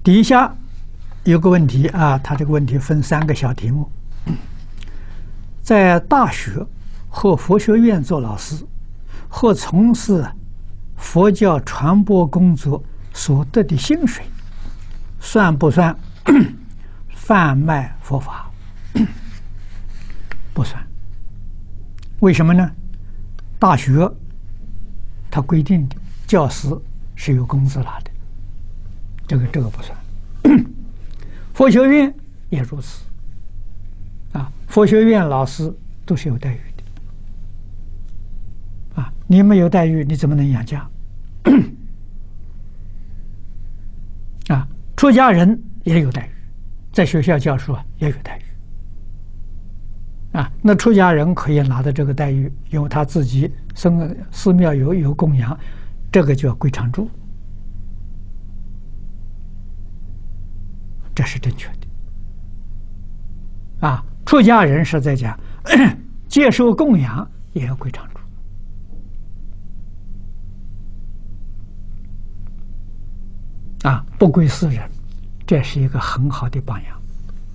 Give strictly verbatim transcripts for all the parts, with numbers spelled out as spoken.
底下有个问题啊，他这个问题分三个小题目。在大学或佛学院做老师，或从事佛教传播工作所得的薪水，算不算贩卖佛法？不算。为什么呢？大学他规定的教师是有工资拿的，这个这个不算。佛学院也如此啊，佛学院老师都是有待遇的啊，你没有待遇，你怎么能养家？啊，出家人也有待遇，在学校教书啊也有待遇啊。那出家人可以拿的这个待遇，因为他自己生寺庙有有供养，这个叫归常住，这是正确的。啊，出家人是在讲接受供养也要归常住。啊，不归私人，这是一个很好的榜样。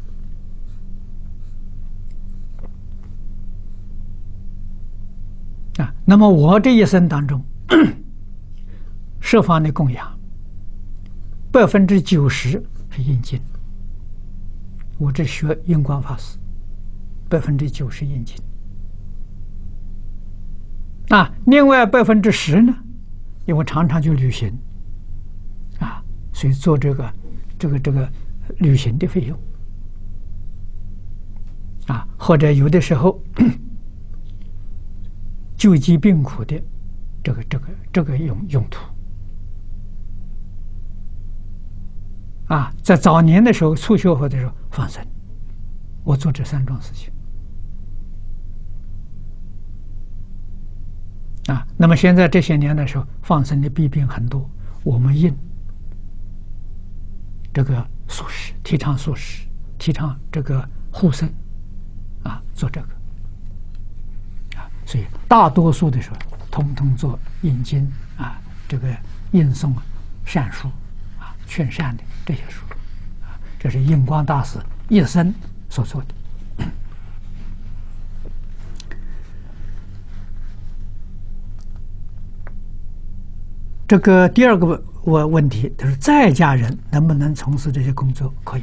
啊，那么我这一生当中，十方的供养，百分之九十是印经。我这学印光法师，百分之九十印经。啊，另外百分之十呢，因为常常去旅行。啊，所以做这个这个这个旅行的费用啊，或者有的时候救济病苦的这个这个这个用用途啊，在早年的时候初学佛的时候放生，我做这三桩事情啊。那么现在这些年的时候，放生的弊病很多，我们印。这个素食，提倡素食，提倡这个护生，啊，做这个，啊，所以大多数的时候，统统做印经啊，这个印诵善书啊，劝善的这些书，啊，这是印光大师一生所做的。这个第二个问问题就是在家人能不能从事这些工作？可以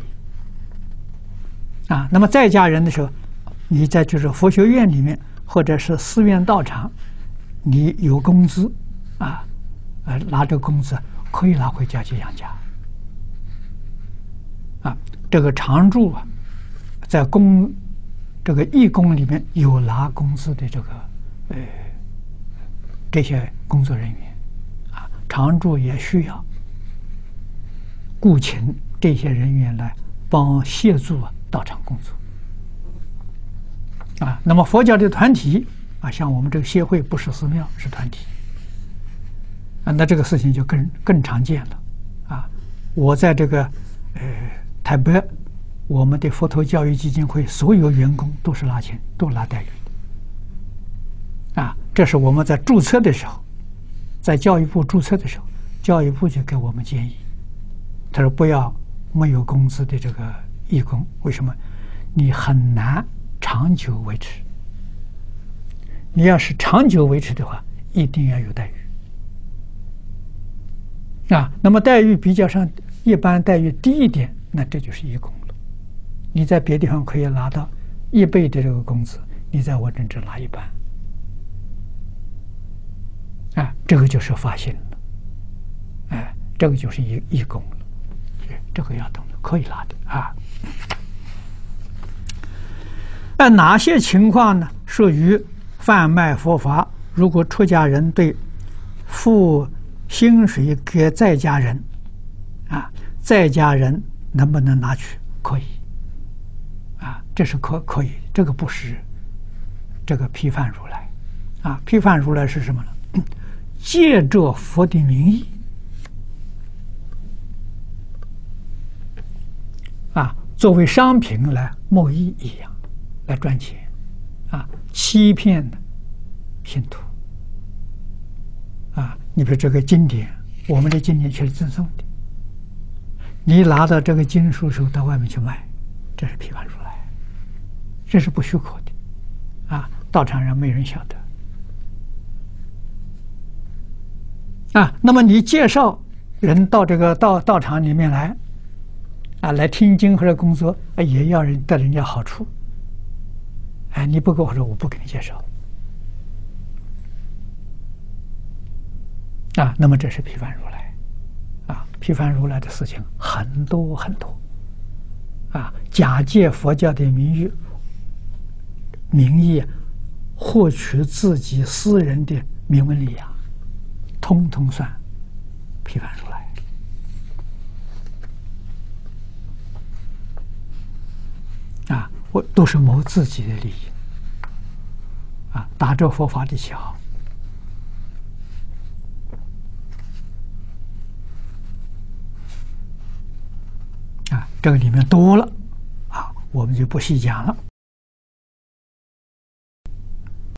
啊。那么在家人的时候，你在就是佛学院里面或者是寺院道场，你有工资啊，呃，拿这个工资可以拿回家去养家啊。这个常住啊，在公这个义工里面有拿工资的这个呃这些工作人员。常住也需要雇请这些人员来帮协助道场工作啊。那么佛教的团体啊，像我们这个协会不是寺庙，是团体啊，那这个事情就更更常见了啊。我在这个呃台北，我们的佛陀教育基金会所有员工都是拿钱，都拿待遇的啊。这是我们在注册的时候。在教育部注册的时候，教育部就给我们建议，他说不要没有工资的这个义工，为什么？你很难长久维持。你要是长久维持的话，一定要有待遇啊。那么待遇比较上一般待遇低一点，那这就是义工了。你在别地方可以拿到一倍的这个工资，你在我这只拿一半。啊，这个就是发心了，哎，这个就是义义工了，这个要懂得，可以拿的啊。那哪些情况呢属于贩卖佛法？如果出家人对付薪水给在家人，啊，在家人能不能拿取？可以，啊，这是可可以，这个不是这个批判如来，啊，批判如来是什么呢？借着佛的名义啊，作为商品来贸易一样，来赚钱啊，欺骗信徒啊。你比如这个经典，我们的经典却是赠送的， 你拿到这个经书时候到外面去卖，这是批判如来，这是不许可的啊！道场上没人晓得啊。那么你介绍人到这个道道场里面来啊，来听经或者工作，啊、也要人得人家好处。哎，你不给我说，我不给你介绍啊。那么这是批判如来啊，批判如来的事情很多很多啊，假借佛教的名誉名义，获取自己私人的名闻利养，通通算批判如来啊！我都是谋自己的利益啊，打着佛法的旗号啊，这个里面多了啊，我们就不细讲了。